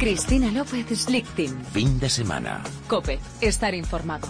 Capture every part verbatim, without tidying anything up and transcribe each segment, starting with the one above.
Cristina López Slichting. Fin de semana. COPE. Estar informado.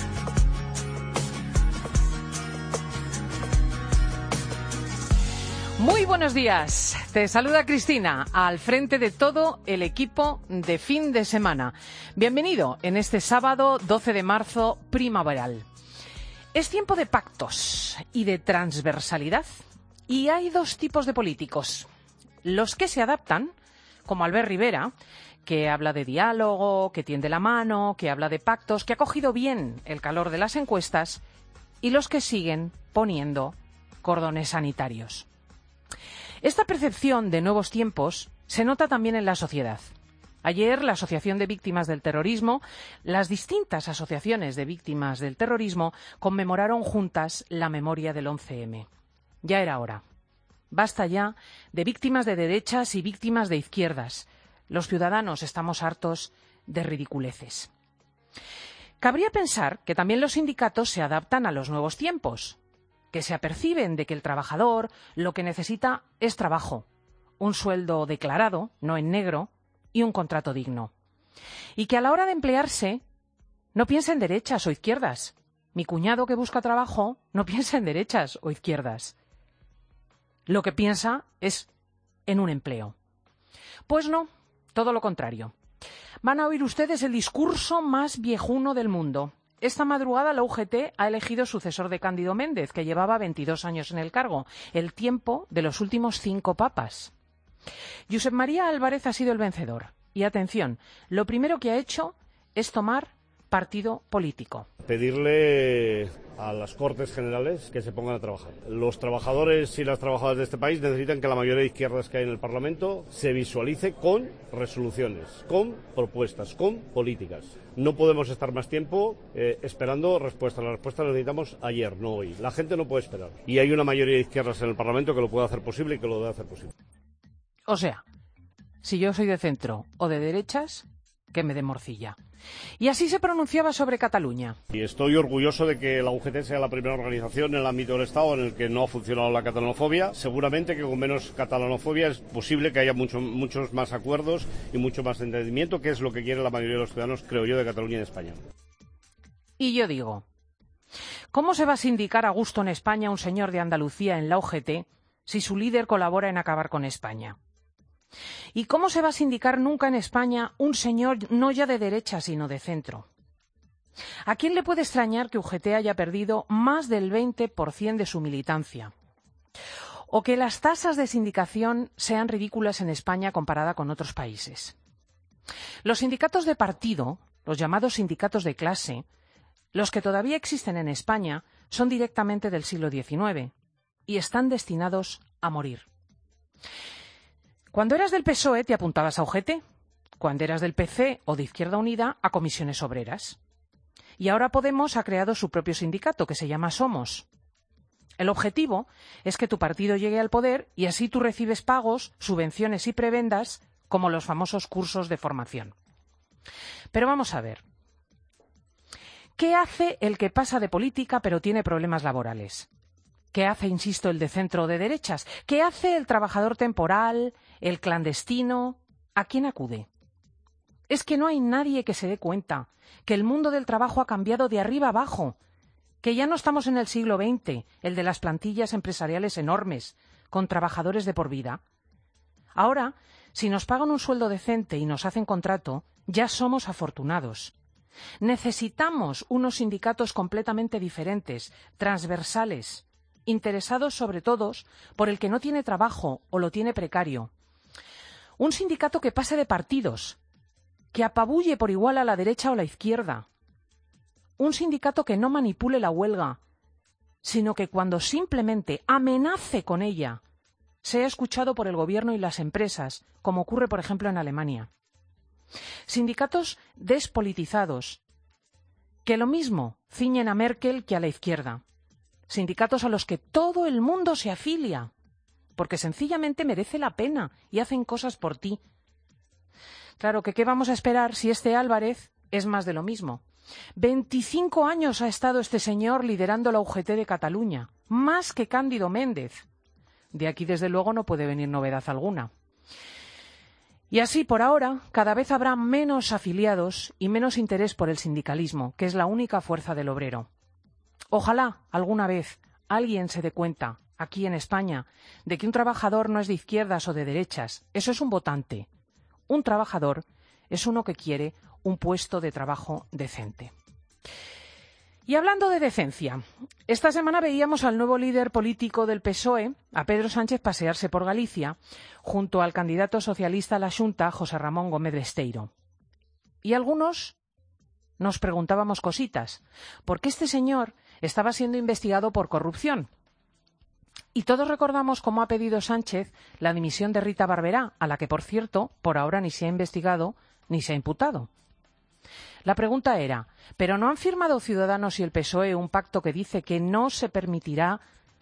Muy buenos días. Te saluda Cristina, al frente de todo el equipo de fin de semana. Bienvenido en este sábado doce de marzo primaveral. Es tiempo de pactos y de transversalidad. Y hay dos tipos de políticos. Los que se adaptan, como Albert Rivera, que habla de diálogo, que tiende la mano, que habla de pactos, que ha cogido bien el calor de las encuestas, y los que siguen poniendo cordones sanitarios. Esta percepción de nuevos tiempos se nota también en la sociedad. Ayer, la Asociación de Víctimas del Terrorismo, las distintas asociaciones de víctimas del terrorismo, conmemoraron juntas la memoria del once eme. Ya era hora. Basta ya de víctimas de derechas y víctimas de izquierdas. Los ciudadanos estamos hartos de ridiculeces. Cabría pensar que también los sindicatos se adaptan a los nuevos tiempos, que se aperciben de que el trabajador lo que necesita es trabajo, un sueldo declarado, no en negro, y un contrato digno. Y que a la hora de emplearse no piensa en derechas o izquierdas. Mi cuñado que busca trabajo no piensa en derechas o izquierdas. Lo que piensa es en un empleo. Pues no, todo lo contrario. Van a oír ustedes el discurso más viejuno del mundo. Esta madrugada la U G T ha elegido sucesor de Cándido Méndez, que llevaba veintidós años en el cargo, el tiempo de los últimos cinco papas. Josep María Álvarez ha sido el vencedor. Y atención, lo primero que ha hecho es tomar partido político. Pedirle a las Cortes Generales que se pongan a trabajar. Los trabajadores y las trabajadoras de este país necesitan que la mayoría de izquierdas que hay en el Parlamento se visualice con resoluciones, con propuestas, con políticas. No podemos estar más tiempo eh, esperando respuestas. Las respuestas las necesitamos ayer, no hoy. La gente no puede esperar. Y hay una mayoría de izquierdas en el Parlamento que lo puede hacer posible y que lo debe hacer posible. O sea, si yo soy de centro o de derechas, que me dé morcilla. Y así se pronunciaba sobre Cataluña. Y estoy orgulloso de que la U G T sea la primera organización en el ámbito del Estado en el que no ha funcionado la catalanofobia. Seguramente que con menos catalanofobia es posible que haya mucho, muchos más acuerdos y mucho más entendimiento, que es lo que quiere la mayoría de los ciudadanos, creo yo, de Cataluña y de España. Y yo digo, ¿cómo se va a sindicar a gusto en España un señor de Andalucía en la U G T si su líder colabora en acabar con España? ¿Y cómo se va a sindicar nunca en España un señor no ya de derecha, sino de centro? ¿A quién le puede extrañar que U G T haya perdido más del veinte por ciento de su militancia? ¿O que las tasas de sindicación sean ridículas en España comparada con otros países? Los sindicatos de partido, los llamados sindicatos de clase, los que todavía existen en España, son directamente del siglo diecinueve y están destinados a morir. Cuando eras del P S O E te apuntabas a U G T, cuando eras del P C o de Izquierda Unida a Comisiones Obreras. Y ahora Podemos ha creado su propio sindicato que se llama Somos. El objetivo es que tu partido llegue al poder y así tú recibes pagos, subvenciones y prebendas como los famosos cursos de formación. Pero vamos a ver. ¿Qué hace el que pasa de política pero tiene problemas laborales? ¿Qué hace, insisto, el de centro o de derechas? ¿Qué hace el trabajador temporal, el clandestino? ¿A quién acude? Es que no hay nadie que se dé cuenta que el mundo del trabajo ha cambiado de arriba abajo, que ya no estamos en el siglo veinte, el de las plantillas empresariales enormes, con trabajadores de por vida. Ahora, si nos pagan un sueldo decente y nos hacen contrato, ya somos afortunados. Necesitamos unos sindicatos completamente diferentes, transversales, interesados sobre todo por el que no tiene trabajo o lo tiene precario. Un sindicato que pase de partidos, que apabulle por igual a la derecha o la izquierda. Un sindicato que no manipule la huelga, sino que cuando simplemente amenace con ella, sea escuchado por el gobierno y las empresas, como ocurre, por ejemplo, en Alemania. Sindicatos despolitizados, que lo mismo ciñen a Merkel que a la izquierda. Sindicatos a los que todo el mundo se afilia, porque sencillamente merece la pena y hacen cosas por ti. Claro, que ¿qué vamos a esperar si este Álvarez es más de lo mismo? veinticinco años ha estado este señor liderando la U G T de Cataluña, más que Cándido Méndez. De aquí, desde luego, no puede venir novedad alguna. Y así, por ahora, cada vez habrá menos afiliados y menos interés por el sindicalismo, que es la única fuerza del obrero. Ojalá alguna vez alguien se dé cuenta, aquí en España, de que un trabajador no es de izquierdas o de derechas. Eso es un votante. Un trabajador es uno que quiere un puesto de trabajo decente. Y hablando de decencia, esta semana veíamos al nuevo líder político del P S O E, a Pedro Sánchez, pasearse por Galicia, junto al candidato socialista a la Xunta, José Ramón Gómez Besteiro. Y algunos nos preguntábamos cositas, porque este señor estaba siendo investigado por corrupción. Y todos recordamos cómo ha pedido Sánchez la dimisión de Rita Barberá, a la que, por cierto, por ahora ni se ha investigado ni se ha imputado. La pregunta era, ¿pero no han firmado Ciudadanos y el P S O E un pacto que dice que no se permitirá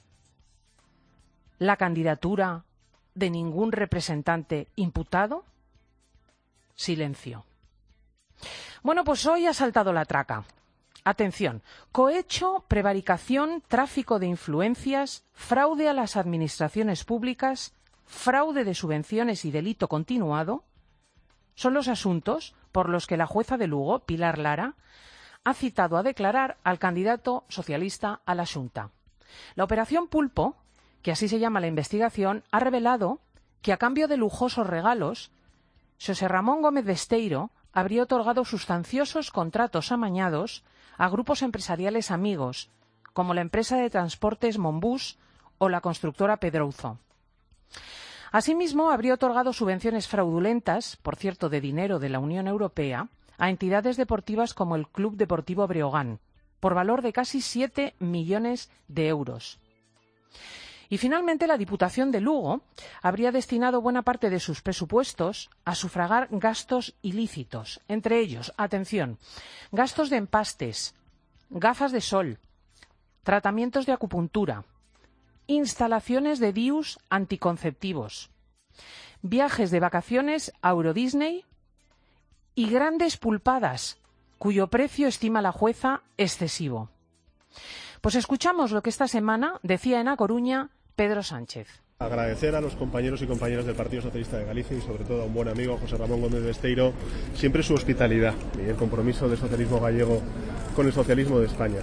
la candidatura de ningún representante imputado? Silencio. Bueno, pues hoy ha saltado la traca. Atención, cohecho, prevaricación, tráfico de influencias, fraude a las administraciones públicas, fraude de subvenciones y delito continuado son los asuntos por los que la jueza de Lugo, Pilar Lara, ha citado a declarar al candidato socialista a la Xunta. La operación Pulpo, que así se llama la investigación, ha revelado que a cambio de lujosos regalos, José Ramón Gómez Besteiro habría otorgado sustanciosos contratos amañados a grupos empresariales amigos, como la empresa de transportes Monbús o la constructora Pedrouzo. Asimismo, habría otorgado subvenciones fraudulentas, por cierto, de dinero de la Unión Europea, a entidades deportivas como el Club Deportivo Breogán, por valor de casi siete millones de euros. Y finalmente, la Diputación de Lugo habría destinado buena parte de sus presupuestos a sufragar gastos ilícitos, entre ellos, atención, gastos de empastes, gafas de sol, tratamientos de acupuntura, instalaciones de D I Us anticonceptivos, viajes de vacaciones a Euro Disney y grandes pulpadas, cuyo precio estima la jueza excesivo. Pues escuchamos lo que esta semana decía en A Coruña Pedro Sánchez. Agradecer a los compañeros y compañeras del Partido Socialista de Galicia y sobre todo a un buen amigo, José Ramón Gómez Besteiro, siempre su hospitalidad y el compromiso del socialismo gallego con el socialismo de España.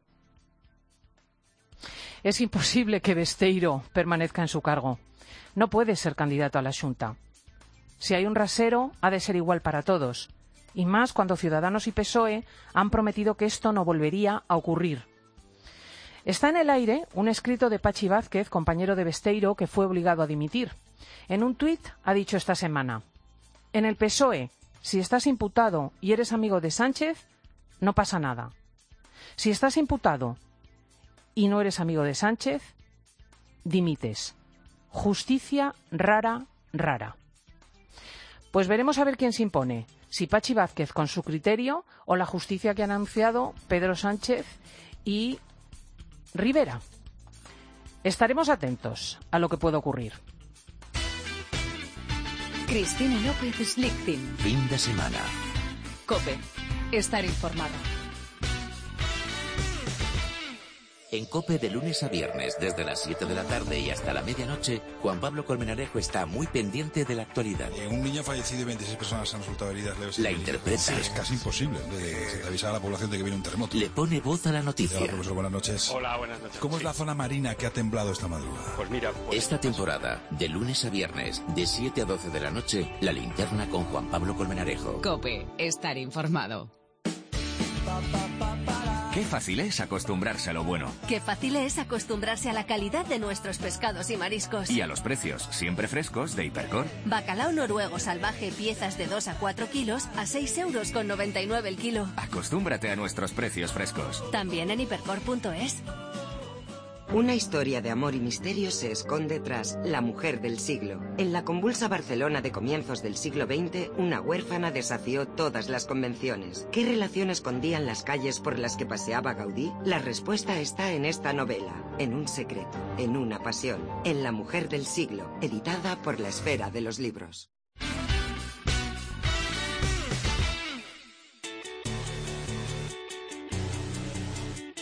Es imposible que Besteiro permanezca en su cargo. No puede ser candidato a la Xunta. Si hay un rasero, ha de ser igual para todos. Y más cuando Ciudadanos y P S O E han prometido que esto no volvería a ocurrir. Está en el aire un escrito de Pachi Vázquez, compañero de Besteiro, que fue obligado a dimitir. En un tuit ha dicho esta semana: en el P S O E, si estás imputado y eres amigo de Sánchez, no pasa nada. Si estás imputado y no eres amigo de Sánchez, dimites. Justicia rara, rara. Pues veremos a ver quién se impone, si Pachi Vázquez con su criterio o la justicia que han anunciado Pedro Sánchez y Rivera. Estaremos atentos a lo que pueda ocurrir. Cristina López Slichting. Fin de semana. COPE. Estar informado. En COPE de lunes a viernes, desde las siete de la tarde y hasta la medianoche, Juan Pablo Colmenarejo está muy pendiente de la actualidad. Eh, un niño ha fallecido y veintiséis personas han resultado heridas leves. La interpreta. Sí, es casi imposible de avisar a la población de que viene un terremoto. Le pone voz a la noticia. Hola, profesor, buenas noches. Hola, buenas noches. ¿Cómo sí. es la zona marina que ha temblado esta madrugada? Pues mira... Pues... Esta temporada, de lunes a viernes, de siete a doce de la noche, La Linterna con Juan Pablo Colmenarejo. COPE. Estar informado. Qué fácil es acostumbrarse a lo bueno. Qué fácil es acostumbrarse a la calidad de nuestros pescados y mariscos. Y a los precios, siempre frescos, de Hipercor. Bacalao noruego salvaje, piezas de dos a cuatro kilos, a seis euros con noventa y nueve el kilo. Acostúmbrate a nuestros precios frescos. También en hipercor punto es. Una historia de amor y misterio se esconde tras La mujer del siglo. En la convulsa Barcelona de comienzos del siglo veinte, una huérfana desafió todas las convenciones. ¿Qué relación escondían las calles por las que paseaba Gaudí? La respuesta está en esta novela, en un secreto, en una pasión, en La mujer del siglo, editada por La Esfera de los Libros.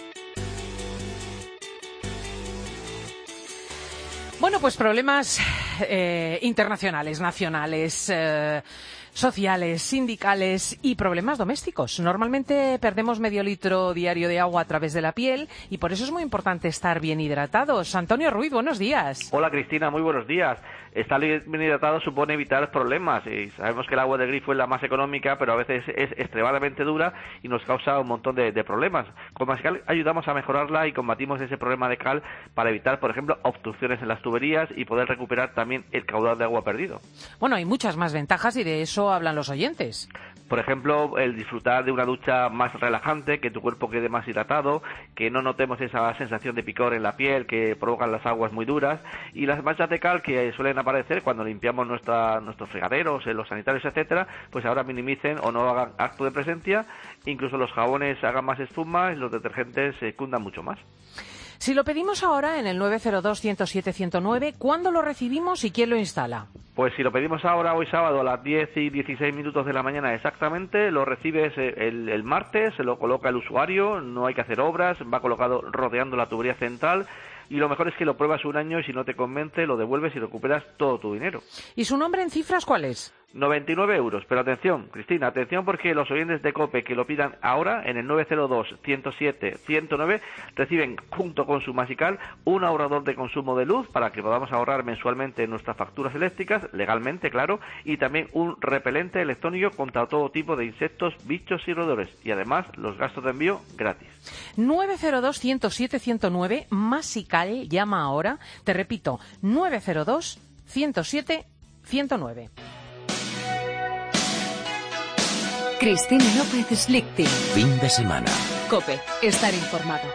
Bueno, pues problemas eh, internacionales, nacionales, eh, sociales, sindicales y problemas domésticos. Normalmente perdemos medio litro diario de agua a través de la piel y por eso es muy importante estar bien hidratados. Antonio Ruiz, buenos días. Hola Cristina, muy buenos días. Estar bien hidratado supone evitar problemas y sabemos que el agua de grifo es la más económica, pero a veces es extremadamente dura y nos causa un montón de, de problemas. Con Masical ayudamos a mejorarla y combatimos ese problema de cal para evitar, por ejemplo, obstrucciones en las tuberías y poder recuperar también el caudal de agua perdido. Bueno, hay muchas más ventajas y de eso hablan los oyentes. Por ejemplo, el disfrutar de una ducha más relajante, que tu cuerpo quede más hidratado, que no notemos esa sensación de picor en la piel que provocan las aguas muy duras y las manchas de cal que suelen aparecer cuando limpiamos nuestra, nuestros fregaderos, los sanitarios, etcétera, pues ahora minimicen o no hagan acto de presencia, incluso los jabones hagan más espuma y los detergentes se cundan mucho más. Si lo pedimos ahora en el nueve cero dos, ciento siete, ciento nueve, ¿cuándo lo recibimos y quién lo instala? Pues si lo pedimos ahora, hoy sábado, a las diez y dieciséis minutos de la mañana exactamente, lo recibes el, el martes, se lo coloca el usuario, no hay que hacer obras, va colocado rodeando la tubería central y lo mejor es que lo pruebas un año y si no te convence lo devuelves y recuperas todo tu dinero. ¿Y su nombre en cifras cuál es? noventa y nueve euros, pero atención, Cristina, atención porque los oyentes de COPE que lo pidan ahora en el nueve cero dos, ciento siete, ciento nueve reciben junto con su Masical un ahorrador de consumo de luz para que podamos ahorrar mensualmente en nuestras facturas eléctricas, legalmente, claro, y también un repelente electrónico contra todo tipo de insectos, bichos y roedores y además los gastos de envío gratis. nueve cero dos, ciento siete, ciento nueve, Masical, llama ahora, te repito, nueve cero dos, ciento siete, ciento nueve. Cristina López Slichting. Fin de semana. COPE, estar informado.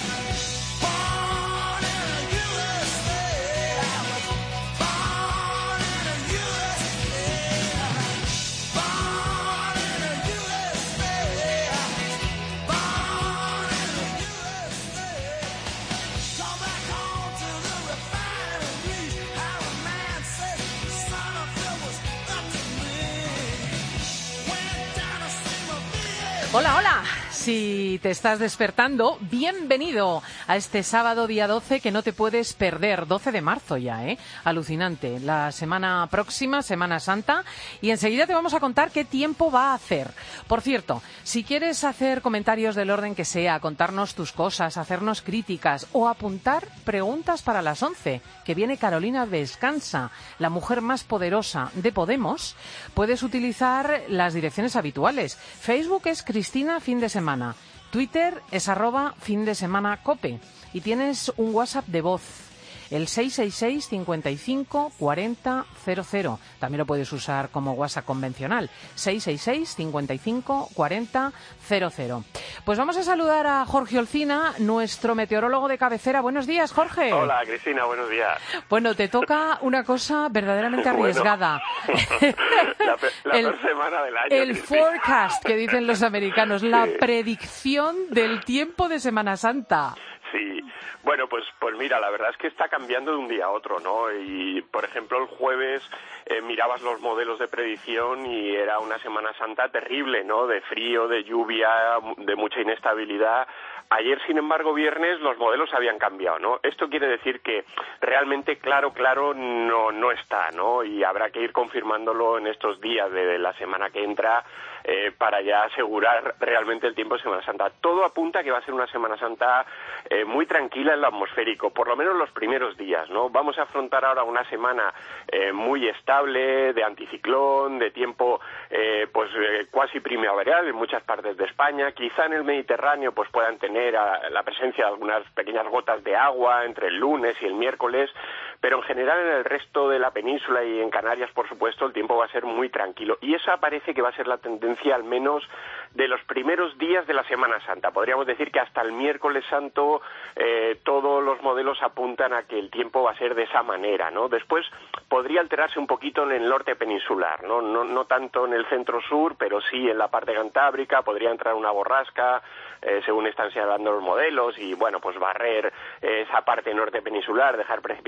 Hola, hola. Si te estás despertando, bienvenido a este sábado día doce que no te puedes perder, doce de marzo ya, ¿eh? Alucinante. La semana próxima, Semana Santa, y enseguida te vamos a contar qué tiempo va a hacer. Por cierto, si quieres hacer comentarios del orden que sea, contarnos tus cosas, hacernos críticas o apuntar preguntas para las once, que viene Carolina Vescanza, la mujer más poderosa de Podemos, puedes utilizar las direcciones habituales. Facebook es Cristina Fin de Semana. Twitter es arroba fin de semana cope y tienes un WhatsApp de voz, el seis seis seis, cincuenta y cinco, cuarenta, cero cero. También lo puedes usar como WhatsApp convencional, seis seis seis, cincuenta y cinco, cuarenta, cero cero. Pues vamos a saludar a Jorge Olcina, nuestro meteorólogo de cabecera. Buenos días, Jorge. Hola, Cristina, buenos días. Bueno, te toca una cosa verdaderamente arriesgada. Bueno, la, pe la el, peor semana del año. El Cristina. forecast, que dicen los americanos, la predicción del tiempo de Semana Santa. Sí, bueno, pues pues mira, la verdad es que está cambiando de un día a otro, ¿no? Y, por ejemplo, el jueves eh, mirabas los modelos de predicción y era una Semana Santa terrible, ¿no? De frío, de lluvia, de mucha inestabilidad. Ayer, sin embargo, viernes, los modelos habían cambiado, ¿no? Esto quiere decir que realmente claro, claro, no, no está, ¿no? Y habrá que ir confirmándolo en estos días de la semana que entra eh, para ya asegurar realmente el tiempo de Semana Santa. Todo apunta a que va a ser una Semana Santa eh, muy tranquila en lo atmosférico, por lo menos los primeros días, ¿no? Vamos a afrontar ahora una semana eh, muy estable, de anticiclón, de tiempo eh, pues eh, cuasi primaveral en muchas partes de España. Quizá en el Mediterráneo pues puedan tener a la presencia de algunas pequeñas gotas de agua entre el lunes y el miércoles, pero en general en el resto de la península y en Canarias, por supuesto, el tiempo va a ser muy tranquilo. Y esa parece que va a ser la tendencia al menos de los primeros días de la Semana Santa. Podríamos decir que hasta el miércoles santo eh, todos los modelos apuntan a que el tiempo va a ser de esa manera, ¿no? Después podría alterarse un poquito en el norte peninsular, ¿no? No, no tanto en el centro-sur, pero sí en la parte cantábrica, podría entrar una borrasca, eh, según están señalando los modelos, y bueno, pues barrer eh, esa parte norte peninsular, dejar precipitaciones.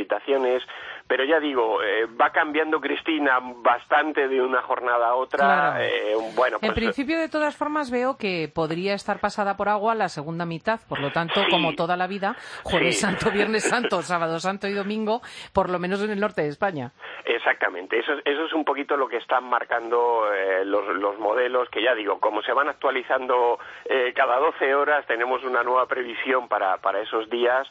previsiones, pero ya digo, eh, va cambiando, Cristina, bastante de una jornada a otra. Claro. Eh, bueno, pues, en principio, de todas formas, veo que podría estar pasada por agua la segunda mitad, por lo tanto, sí, como toda la vida, Jueves sí. Santo, Viernes Santo, Sábado Santo y Domingo, por lo menos en el norte de España. Exactamente, eso, eso es un poquito lo que están marcando eh, los, los modelos, que ya digo, como se van actualizando eh, cada doce horas, tenemos una nueva previsión para, para esos días.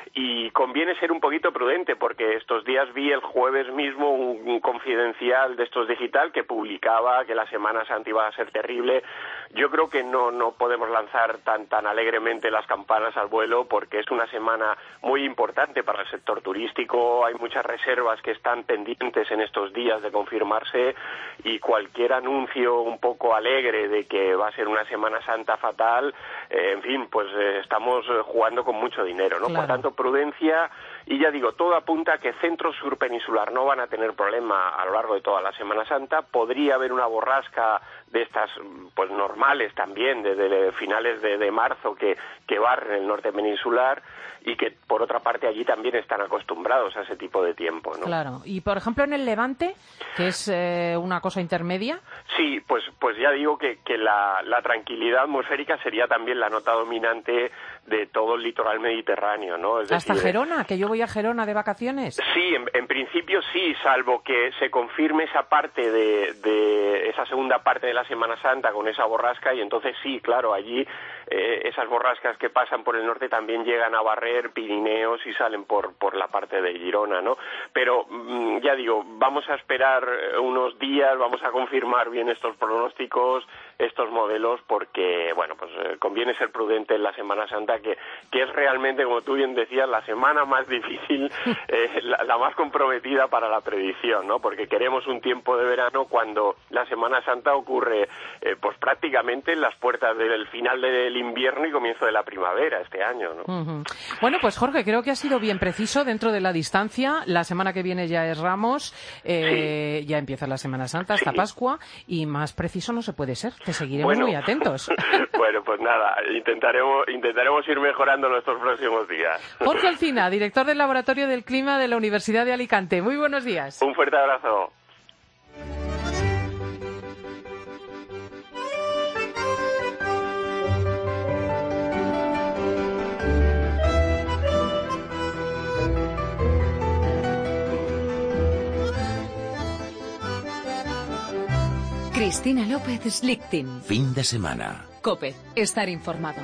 Y conviene ser un poquito prudente, porque estos días vi el jueves mismo un, un confidencial de estos digital que publicaba que la Semana Santa iba a ser terrible. Yo creo que no, no podemos lanzar tan, tan alegremente las campanas al vuelo, porque es una semana muy importante para el sector turístico. Hay muchas reservas que están pendientes en estos días de confirmarse, y cualquier anuncio un poco alegre de que va a ser una Semana Santa fatal, eh, en fin, pues eh, estamos jugando con mucho dinero, ¿no? Claro. Por tanto, prudencia, y ya digo, todo apunta a que centro sur peninsular no van a tener problema a lo largo de toda la Semana Santa. Podría haber una borrasca de estas, pues normales también, desde finales de, de marzo, que, que barren el norte peninsular, y que por otra parte allí también están acostumbrados a ese tipo de tiempo, ¿no? Claro. Y por ejemplo en el Levante, que es eh, una cosa intermedia. Sí, pues pues ya digo que, que la, la tranquilidad atmosférica sería también la nota dominante de todo el litoral mediterráneo, ¿no? Es Hasta decir, Gerona, que yo voy a Gerona de vacaciones. Sí, en, en principio sí, salvo que se confirme esa parte de, de esa segunda parte de la Semana Santa con esa borrasca, y entonces sí, claro, allí eh, esas borrascas que pasan por el norte también llegan a barrer Pirineos y salen por por la parte de Girona, ¿no? Pero mm, ya digo, vamos a esperar unos días, vamos a confirmar bien estos pronósticos, estos modelos, porque bueno, pues eh, conviene ser prudente en la Semana Santa, que que es realmente, como tú bien decías, la semana más difícil, eh, la, la más comprometida para la predicción, ¿no? Porque queremos un tiempo de verano cuando la Semana Santa ocurre eh, pues prácticamente en las puertas del final del invierno y comienzo de la primavera este año, ¿no? Uh-huh. Bueno, pues Jorge, creo que ha sido bien preciso dentro de la distancia. La semana que viene ya es Ramos, eh, sí. ya empieza la Semana Santa hasta sí. Pascua, y más preciso no se puede ser. Te seguiremos bueno, muy atentos. Bueno, pues nada, intentaremos, intentaremos ir mejorando en estos próximos días. Jorge Alcina, director del Laboratorio del Clima de la Universidad de Alicante. Muy buenos días. Un fuerte abrazo. Cristina López Slichting. Fin de semana. COPE. Estar informado.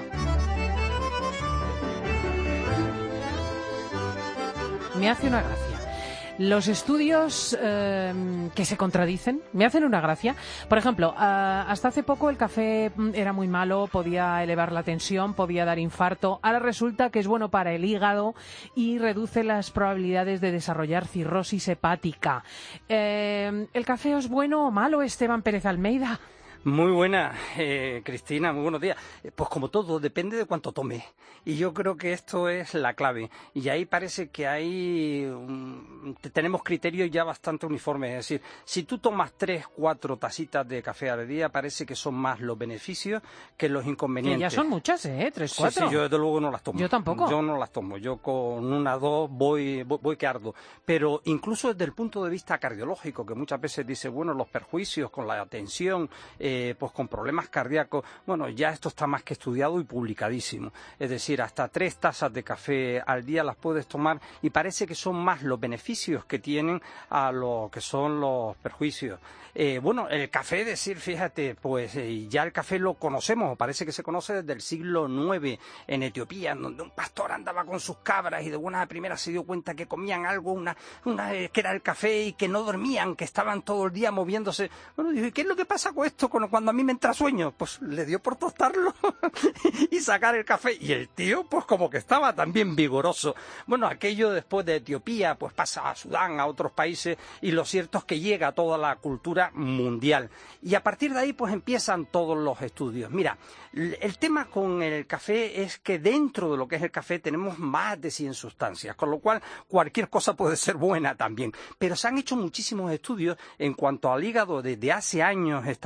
Me hace una gracia. Los estudios eh, que se contradicen me hacen una gracia. Por ejemplo, uh, hasta hace poco el café era muy malo, podía elevar la tensión, podía dar infarto. Ahora resulta que es bueno para el hígado y reduce las probabilidades de desarrollar cirrosis hepática. Eh, ¿El café es bueno o malo, Esteban Pérez Almeida? Muy buena, eh, Cristina, muy buenos días. Pues como todo, depende de cuánto tome. Y yo creo que esto es la clave. Y ahí parece que hay um, tenemos criterios ya bastante uniformes. Es decir, si tú tomas tres, cuatro tacitas de café al día, parece que son más los beneficios que los inconvenientes. Que ya son muchas, ¿eh? Tres, cuatro. Sí, sí, yo desde luego no las tomo. Yo tampoco. Yo no las tomo. Yo con una, dos voy, voy, voy que ardo. Pero incluso desde el punto de vista cardiológico, que muchas veces dice, bueno, los perjuicios con la tensión, eh, Eh, pues con problemas cardíacos, bueno, ya esto está más que estudiado y publicadísimo. Es decir, hasta tres tazas de café al día las puedes tomar y parece que son más los beneficios que tienen a lo que son los perjuicios. Eh, bueno, el café, decir, fíjate, pues eh, ya el café lo conocemos, parece que se conoce desde el siglo nueve en Etiopía, donde un pastor andaba con sus cabras y de buenas a primeras se dio cuenta que comían algo, una, una eh, que era el café, y que no dormían, que estaban todo el día moviéndose. Bueno, dijo, ¿y qué es lo que pasa con esto con, cuando a mí me entra sueño? Pues le dio por tostarlo y sacar el café, y el tío pues como que estaba también vigoroso. Bueno, aquello después de Etiopía pues pasa a Sudán, a otros países, y lo cierto es que llega a toda la cultura mundial, y a partir de ahí pues empiezan todos los estudios. Mira, el tema con el café es que dentro de lo que es el café tenemos más de cien sustancias, con lo cual cualquier cosa puede ser buena también, pero se han hecho muchísimos estudios en cuanto al hígado. Desde hace años estamos estudiando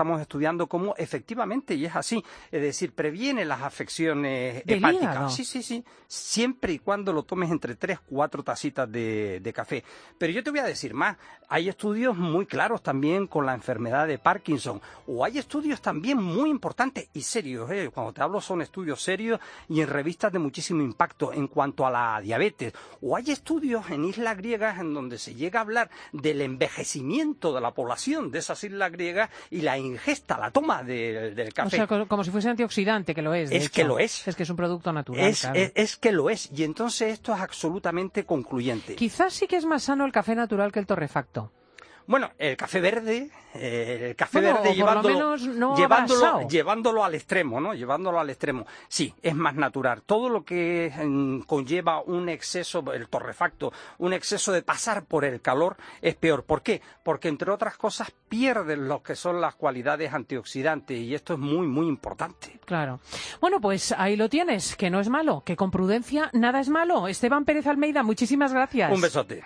estudiando cómo efectivamente, y es así, es decir, previene las afecciones ¿Del hepáticas. hígado? Sí, sí, sí, siempre y cuando lo tomes entre tres, cuatro tacitas de, de café. Pero yo te voy a decir más, hay estudios muy claros también con la enfermedad de Parkinson, o hay estudios también muy importantes y serios, ¿eh? Cuando te hablo son estudios serios y en revistas de muchísimo impacto en cuanto a la diabetes, o hay estudios en islas griegas en donde se llega a hablar del envejecimiento de la población de esas islas griegas y la ingesta, la toma de, del café. O sea, co- como si fuese antioxidante, que lo es. de Es hecho. que lo es. Es que es un producto natural. Es, claro. es, es que lo es, y entonces esto es absolutamente concluyente. Quizás sí que es más sano el café natural que el torrefacto. Bueno, el café verde, eh, el café Bueno, verde o por lo llevándolo, menos no llevándolo, abrasado. llevándolo al extremo, ¿no? Llevándolo al extremo. Sí, es más natural. Todo lo que mm, conlleva un exceso, el torrefacto, un exceso de pasar por el calor es peor. ¿Por qué? Porque entre otras cosas pierden lo que son las cualidades antioxidantes y esto es muy, muy importante. Claro. Bueno, pues ahí lo tienes, que no es malo, que con prudencia nada es malo. Esteban Pérez Almeida, muchísimas gracias. Un besote.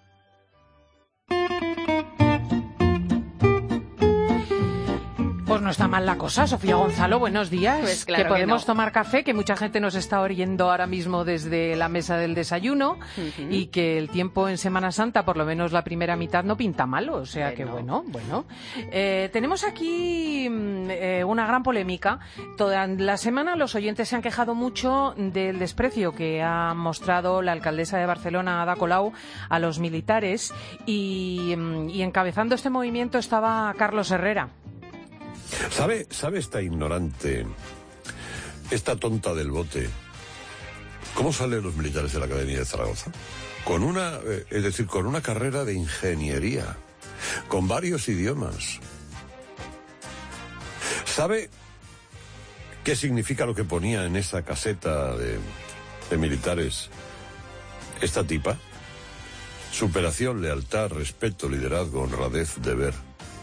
Pues no está mal la cosa, Sofía Gonzalo, buenos días. Pues claro que que podemos no. tomar café, que mucha gente nos está oyendo ahora mismo desde la mesa del desayuno Ujú. y que el tiempo en Semana Santa, por lo menos la primera mitad, no pinta malo. O sea que bueno, bueno. Eh, tenemos aquí mm, eh, una gran polémica. Toda la semana los oyentes se han quejado mucho del desprecio que ha mostrado la alcaldesa de Barcelona, Ada Colau, a los militares y, mm, y encabezando este movimiento estaba Carlos Herrera. ¿Sabe, sabe esta ignorante, esta tonta del bote, cómo salen los militares de la Academia de Zaragoza? Con una, eh, es decir, con una carrera de ingeniería, con varios idiomas. ¿Sabe qué significa lo que ponía en esa caseta de, de militares esta tipa? Superación, lealtad, respeto, liderazgo, honradez, deber.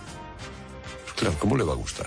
Claro, ¿cómo le va a gustar?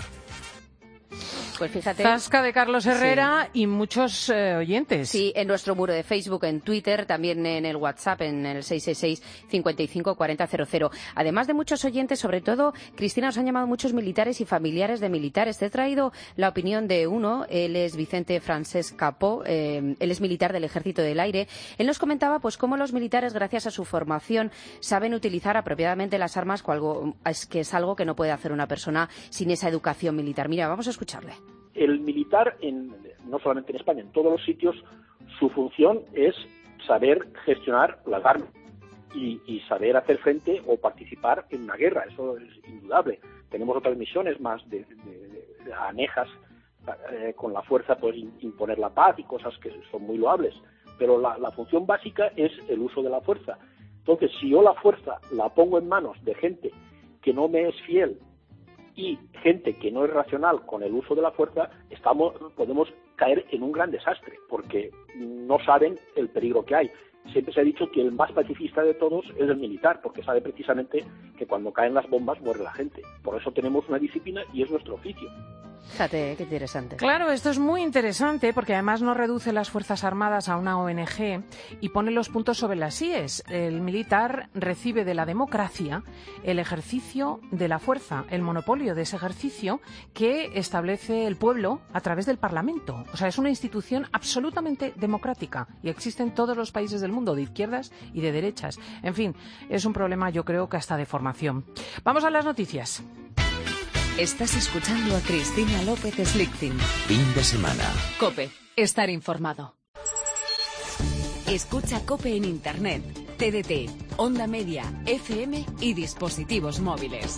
Pues fíjate. Zasca de Carlos Herrera y muchos eh, oyentes. Sí, en nuestro muro de Facebook, en Twitter, también en el WhatsApp, en el seis seis seis, cinco cinco cuatro cero cero cero. Además de muchos oyentes, sobre todo, Cristina, nos han llamado muchos militares y familiares de militares. Te he traído la opinión de uno, él es Vicente Francesc Capó, eh, él es militar del Ejército del Aire. Él nos comentaba pues cómo los militares, gracias a su formación, saben utilizar apropiadamente las armas, algo, es que es algo que no puede hacer una persona sin esa educación militar. Mira, vamos a escucharle. El militar, en, no solamente en España, en todos los sitios, su función es saber gestionar las armas y, y saber hacer frente o participar en una guerra. Eso es indudable. Tenemos otras misiones más de, de, de anejas eh, con la fuerza, pues imponer la paz y cosas que son muy loables. Pero la, la función básica es el uso de la fuerza. Entonces, si yo la fuerza la pongo en manos de gente que no me es fiel y gente que no es racional con el uso de la fuerza, estamos, podemos caer en un gran desastre, porque no saben el peligro que hay. Siempre se ha dicho que el más pacifista de todos es el militar, porque sabe precisamente que cuando caen las bombas muere la gente. Por eso tenemos una disciplina y es nuestro oficio. Fíjate, qué interesante. Claro, esto es muy interesante porque además no reduce las Fuerzas Armadas a una O N G y pone los puntos sobre las íes. El militar recibe de la democracia el ejercicio de la fuerza, el monopolio de ese ejercicio que establece el pueblo a través del Parlamento. O sea, es una institución absolutamente democrática y existe en todos los países del mundo, de izquierdas y de derechas. En fin, es un problema, yo creo, que hasta de formación. Vamos a las noticias. Estás escuchando a Cristina López Slichting. Fin de semana. COPE. Estar informado. Escucha COPE en Internet, T D T, Onda Media, F M y dispositivos móviles.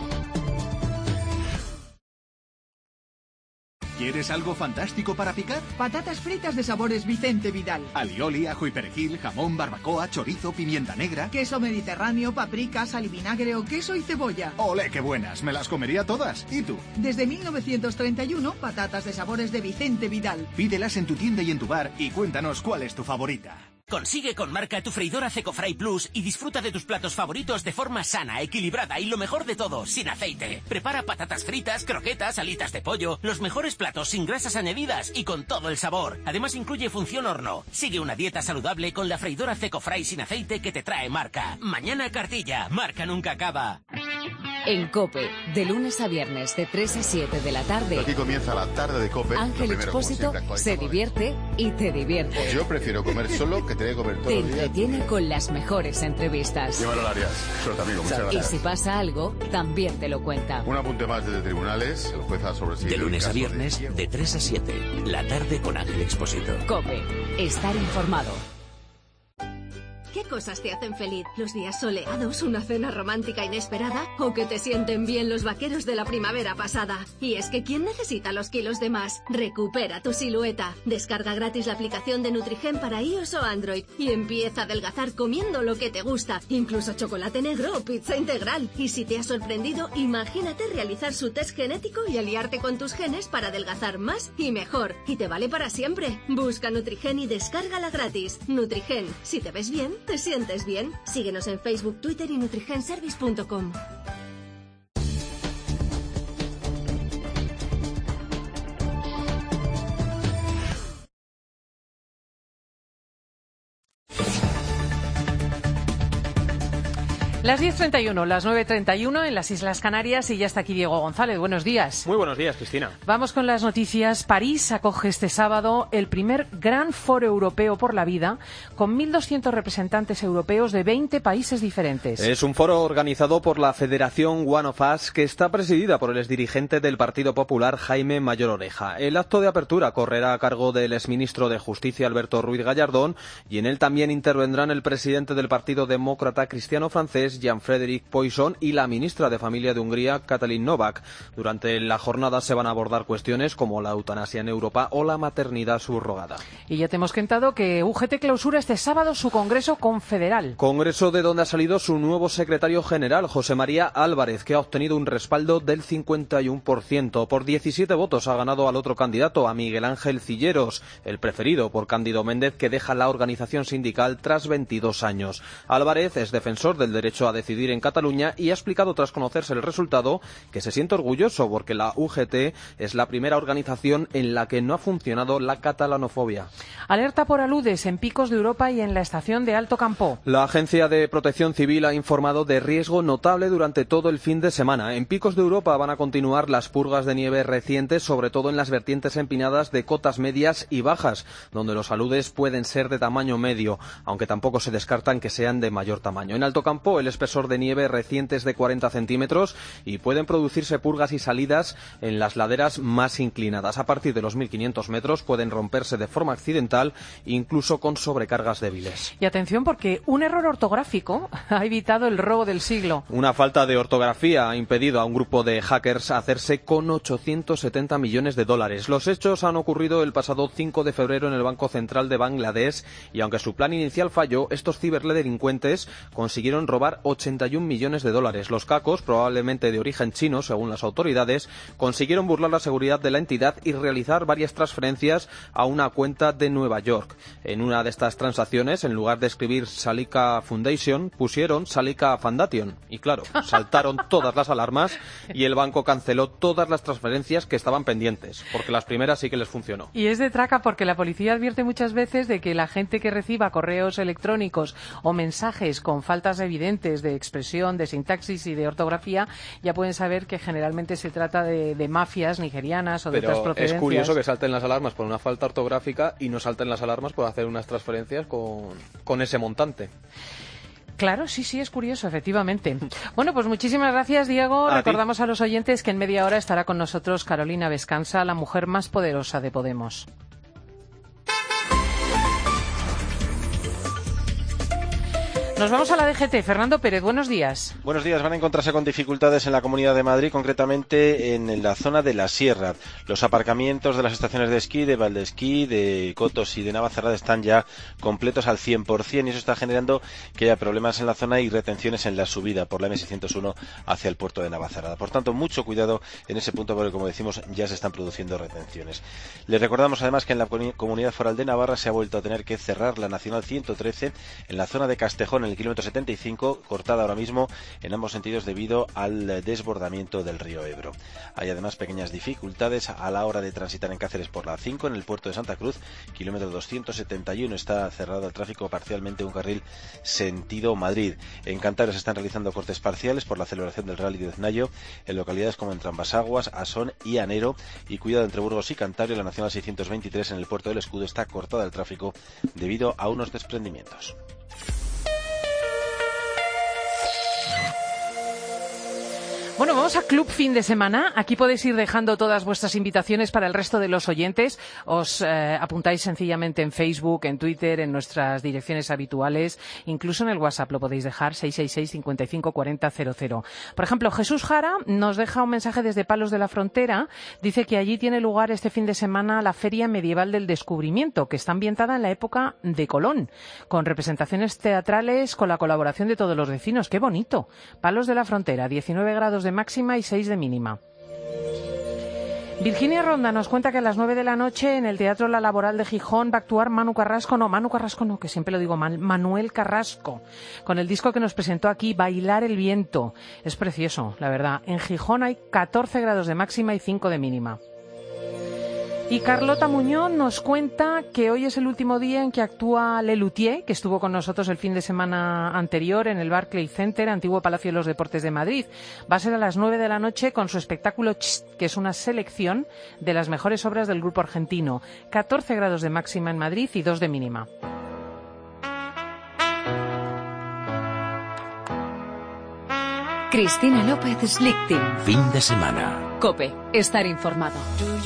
¿Quieres algo fantástico para picar? Patatas fritas de sabores Vicente Vidal. Alioli, ajo y perejil, jamón, barbacoa, chorizo, pimienta negra. Queso mediterráneo, paprika, sal y vinagre o queso y cebolla. ¡Olé, qué buenas! Me las comería todas. ¿Y tú? Desde mil novecientos treinta y uno, patatas de sabores de Vicente Vidal. Pídelas en tu tienda y en tu bar y cuéntanos cuál es tu favorita. Consigue con Marca tu freidora Cecofry Plus y disfruta de tus platos favoritos de forma sana, equilibrada y lo mejor de todo, sin aceite. Prepara patatas fritas, croquetas, alitas de pollo, los mejores platos sin grasas añadidas y con todo el sabor. Además incluye función horno. Sigue una dieta saludable con la freidora Cecofry sin aceite que te trae Marca. Mañana cartilla, Marca nunca acaba. En COPE, de lunes a viernes de tres a siete de la tarde. Aquí comienza la tarde de COPE. Ángel Lo primero, como Expósito siempre, se divierte y te divierte. Yo prefiero comer solo que tener que comer todos Te los días. entretiene con las mejores entrevistas. Llévalo al Arias. Suerte, amigo. Muchas Y gracias. si pasa algo, también te lo cuenta. Un apunte más desde tribunales. El juez ha sobreseído De lunes el a caso viernes, de tres a siete. La tarde con Ángel Expósito. COPE. Estar informado. ¿Qué cosas te hacen feliz? ¿Los días soleados, una cena romántica inesperada o que te sienten bien los vaqueros de la primavera pasada? Y es que ¿quién necesita los kilos de más? Recupera tu silueta. Descarga gratis la aplicación de Nutrigen para iOS o Android y empieza a adelgazar comiendo lo que te gusta, incluso chocolate negro o pizza integral. Y si te ha sorprendido, imagínate realizar su test genético y aliarte con tus genes para adelgazar más y mejor. Y te vale para siempre. Busca Nutrigen y descárgala gratis. Nutrigen, si te ves bien, ¿te sientes bien? Síguenos en Facebook, Twitter y nutrigenservice punto com. Las diez treinta y uno, las nueve treinta y uno en las Islas Canarias y ya está aquí Diego González. Buenos días. Muy buenos días, Cristina. Vamos con las noticias. París acoge este sábado el primer gran foro europeo por la vida con mil doscientos representantes europeos de veinte países diferentes. Es un foro organizado por la Federación One of Us que está presidida por el exdirigente del Partido Popular, Jaime Mayor Oreja. El acto de apertura correrá a cargo del exministro de Justicia, Alberto Ruiz Gallardón, y en él también intervendrán el presidente del Partido Demócrata Cristiano Francés, Jan-Frédéric Poisson, y la ministra de Familia de Hungría, Katalin Novák. Durante la jornada se van a abordar cuestiones como la eutanasia en Europa o la maternidad subrogada. Y ya te hemos contado que U G T clausura este sábado su Congreso Confederal. Congreso de donde ha salido su nuevo secretario general, José María Álvarez, que ha obtenido un respaldo del cincuenta y uno por ciento. Por diecisiete votos ha ganado al otro candidato, a Miguel Ángel Cilleros, el preferido por Cándido Méndez, que deja la organización sindical tras veintidós años. Álvarez es defensor del derecho a decidir en Cataluña y ha explicado tras conocerse el resultado que se siente orgulloso porque la U G T es la primera organización en la que no ha funcionado la catalanofobia. Alerta por aludes en Picos de Europa y en la estación de Alto Campó. La Agencia de Protección Civil ha informado de riesgo notable durante todo el fin de semana. En Picos de Europa van a continuar las purgas de nieve recientes, sobre todo en las vertientes empinadas de cotas medias y bajas, donde los aludes pueden ser de tamaño medio, aunque tampoco se descartan que sean de mayor tamaño. En Alto Campó el espesor de nieve reciente es de cuarenta centímetros y pueden producirse purgas y salidas en las laderas más inclinadas. A partir de los mil quinientos metros pueden romperse de forma accidental, incluso con sobrecargas débiles. Y atención porque un error ortográfico ha evitado el robo del siglo. Una falta de ortografía ha impedido a un grupo de hackers hacerse con ochocientos setenta millones de dólares. Los hechos han ocurrido el pasado cinco de febrero en el Banco Central de Bangladesh y aunque su plan inicial falló, estos ciberdelincuentes consiguieron robar ochenta y un millones de dólares. Los cacos, probablemente de origen chino, según las autoridades, consiguieron burlar la seguridad de la entidad y realizar varias transferencias a una cuenta de Nueva York. En una de estas transacciones, en lugar de escribir Salika Foundation, pusieron Salika Foundation. Y claro, saltaron todas las alarmas y el banco canceló todas las transferencias que estaban pendientes, porque las primeras sí que les funcionó. Y es de traca porque la policía advierte muchas veces de que la gente que reciba correos electrónicos o mensajes con faltas evidentes de expresión, de sintaxis y de ortografía, ya pueden saber que generalmente se trata de, de mafias nigerianas o de Pero otras procedencias. es curioso que salten las alarmas por una falta ortográfica y no salten las alarmas por hacer unas transferencias con, con ese montante. Claro, sí, sí, es curioso, efectivamente. Bueno, pues muchísimas gracias, Diego. A Recordamos ti. a los oyentes que en media hora estará con nosotros Carolina Vescansa, la mujer más poderosa de Podemos. Nos vamos a la D G T. Fernando Pérez, buenos días. Buenos días. Van a encontrarse con dificultades en la Comunidad de Madrid, concretamente en la zona de la Sierra. Los aparcamientos de las estaciones de esquí, de Valdesquí, de Cotos y de Navacerrada están ya completos al cien por ciento y eso está generando que haya problemas en la zona y retenciones en la subida por la M seiscientos uno hacia el puerto de Navacerrada. Por tanto, mucho cuidado en ese punto porque, como decimos, ya se están produciendo retenciones. Les recordamos además que en la Comunidad Foral de Navarra se ha vuelto a tener que cerrar la Nacional ciento trece en la zona de Castejón, en el kilómetro setenta y cinco, cortada ahora mismo en ambos sentidos debido al desbordamiento del río Ebro. Hay además pequeñas dificultades a la hora de transitar en Cáceres por la cinco, en el puerto de Santa Cruz, kilómetro doscientos setenta y uno, está cerrado el tráfico parcialmente un carril sentido Madrid. En Cantabria se están realizando cortes parciales por la celebración del Rally de Znayo en localidades como Entrambas-Aguas, Asón y Anero, y cuidado entre Burgos y Cantabria, la Nacional seiscientos veintitrés en el puerto del Escudo está cortada el tráfico debido a unos desprendimientos. Bueno, vamos a Club Fin de Semana. Aquí podéis ir dejando todas vuestras invitaciones para el resto de los oyentes. Os eh, apuntáis sencillamente en Facebook, en Twitter, en nuestras direcciones habituales. Incluso en el WhatsApp lo podéis dejar, seis seis seis, cinco cinco cuatro cero cero cero. Por ejemplo, Jesús Jara nos deja un mensaje desde Palos de la Frontera. Dice que allí tiene lugar este fin de semana la Feria Medieval del Descubrimiento, que está ambientada en la época de Colón, con representaciones teatrales, con la colaboración de todos los vecinos. ¡Qué bonito! Palos de la Frontera, diecinueve grados de máxima y seis de mínima. Virginia Ronda nos cuenta que a las nueve de la noche en el Teatro La Laboral de Gijón va a actuar Manu Carrasco, no, Manu Carrasco no, que siempre lo digo mal, Manuel Carrasco, con el disco que nos presentó aquí, Bailar el Viento. Es precioso, la verdad. En Gijón hay catorce grados de máxima y cinco de mínima. Y Carlota Muñoz nos cuenta que hoy es el último día en que actúa Lelutier, que estuvo con nosotros el fin de semana anterior en el Barclay Center, antiguo Palacio de los Deportes de Madrid. Va a ser a las nueve de la noche con su espectáculo Chst, que es una selección de las mejores obras del grupo argentino. catorce grados de máxima en Madrid y dos de mínima. Cristina López Slichting. Fin de semana. COPE. Estar informado.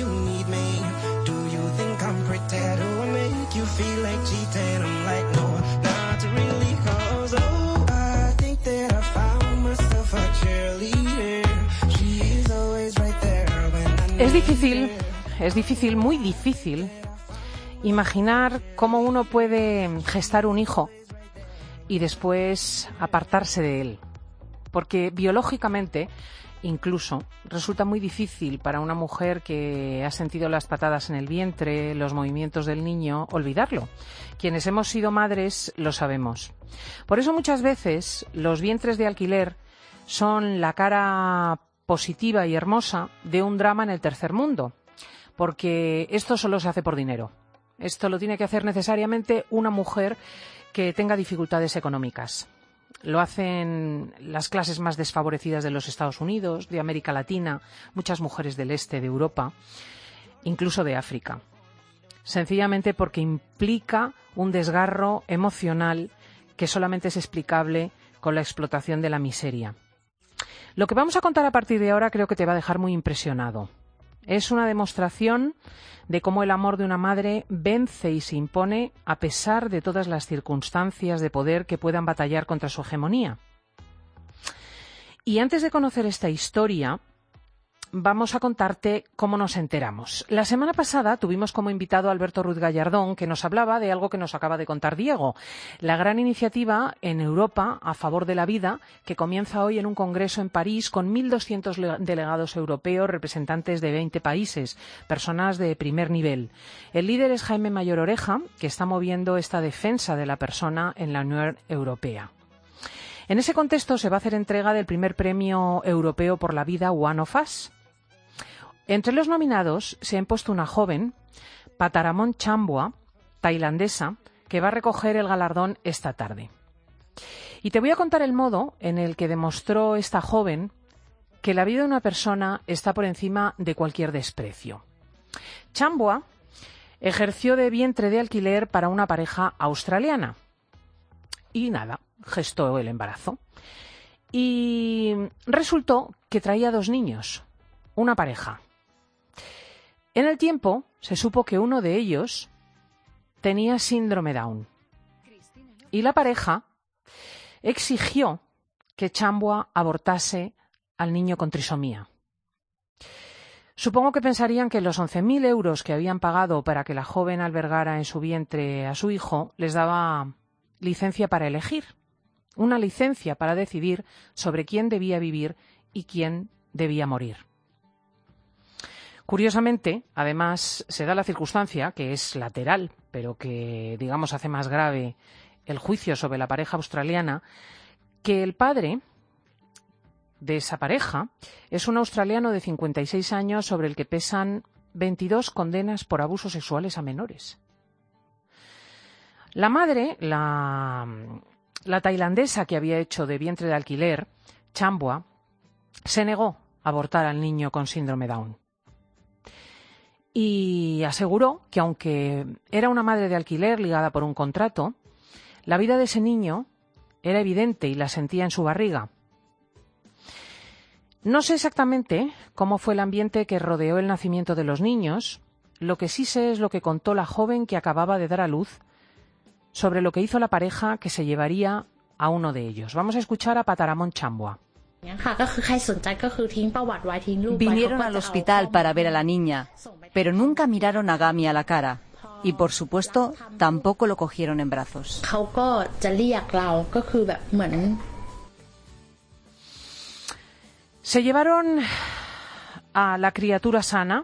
Es difícil, es difícil, muy difícil, imaginar cómo uno puede gestar un hijo y después apartarse de él. Porque biológicamente, incluso, resulta muy difícil para una mujer que ha sentido las patadas en el vientre, los movimientos del niño, olvidarlo. Quienes hemos sido madres lo sabemos. Por eso muchas veces los vientres de alquiler son la cara positiva y hermosa de un drama en el tercer mundo. Porque esto solo se hace por dinero. Esto lo tiene que hacer necesariamente una mujer que tenga dificultades económicas. Lo hacen las clases más desfavorecidas de los Estados Unidos, de América Latina, muchas mujeres del este de Europa, incluso de África. Sencillamente porque implica un desgarro emocional que solamente es explicable con la explotación de la miseria. Lo que vamos a contar a partir de ahora creo que te va a dejar muy impresionado. Es una demostración de cómo el amor de una madre vence y se impone a pesar de todas las circunstancias de poder que puedan batallar contra su hegemonía. Y antes de conocer esta historia, vamos a contarte cómo nos enteramos. La semana pasada tuvimos como invitado a Alberto Ruiz Gallardón, que nos hablaba de algo que nos acaba de contar Diego, la gran iniciativa en Europa a favor de la vida, que comienza hoy en un congreso en París con mil doscientos delegados europeos, representantes de veinte países, personas de primer nivel. El líder es Jaime Mayor Oreja, que está moviendo esta defensa de la persona en la Unión Europea. En ese contexto se va a hacer entrega del primer premio europeo por la vida One of Us. Entre los nominados se ha impuesto una joven, Pataramon Chambua, tailandesa, que va a recoger el galardón esta tarde. Y te voy a contar el modo en el que demostró esta joven que la vida de una persona está por encima de cualquier desprecio. Chambua ejerció de vientre de alquiler para una pareja australiana. Y nada, gestó el embarazo. Y resultó que traía dos niños, una pareja. En el tiempo se supo que uno de ellos tenía síndrome Down y la pareja exigió que Chambua abortase al niño con trisomía. Supongo que pensarían que los once mil euros que habían pagado para que la joven albergara en su vientre a su hijo les daba licencia para elegir, una licencia para decidir sobre quién debía vivir y quién debía morir. Curiosamente, además, se da la circunstancia, que es lateral, pero que, digamos, hace más grave el juicio sobre la pareja australiana, que el padre de esa pareja es un australiano de cincuenta y seis años sobre el que pesan veintidós condenas por abusos sexuales a menores. La madre, la, la tailandesa que había hecho de vientre de alquiler, Chambua, se negó a abortar al niño con síndrome Down. Y aseguró que aunque era una madre de alquiler ligada por un contrato, la vida de ese niño era evidente y la sentía en su barriga. No sé exactamente cómo fue el ambiente que rodeó el nacimiento de los niños. Lo que sí sé es lo que contó la joven que acababa de dar a luz sobre lo que hizo la pareja que se llevaría a uno de ellos. Vamos a escuchar a Pataramon Chambua. Vinieron al hospital para ver a la niña, pero nunca miraron a Gami a la cara. Y, por supuesto, tampoco lo cogieron en brazos. Se llevaron a la criatura sana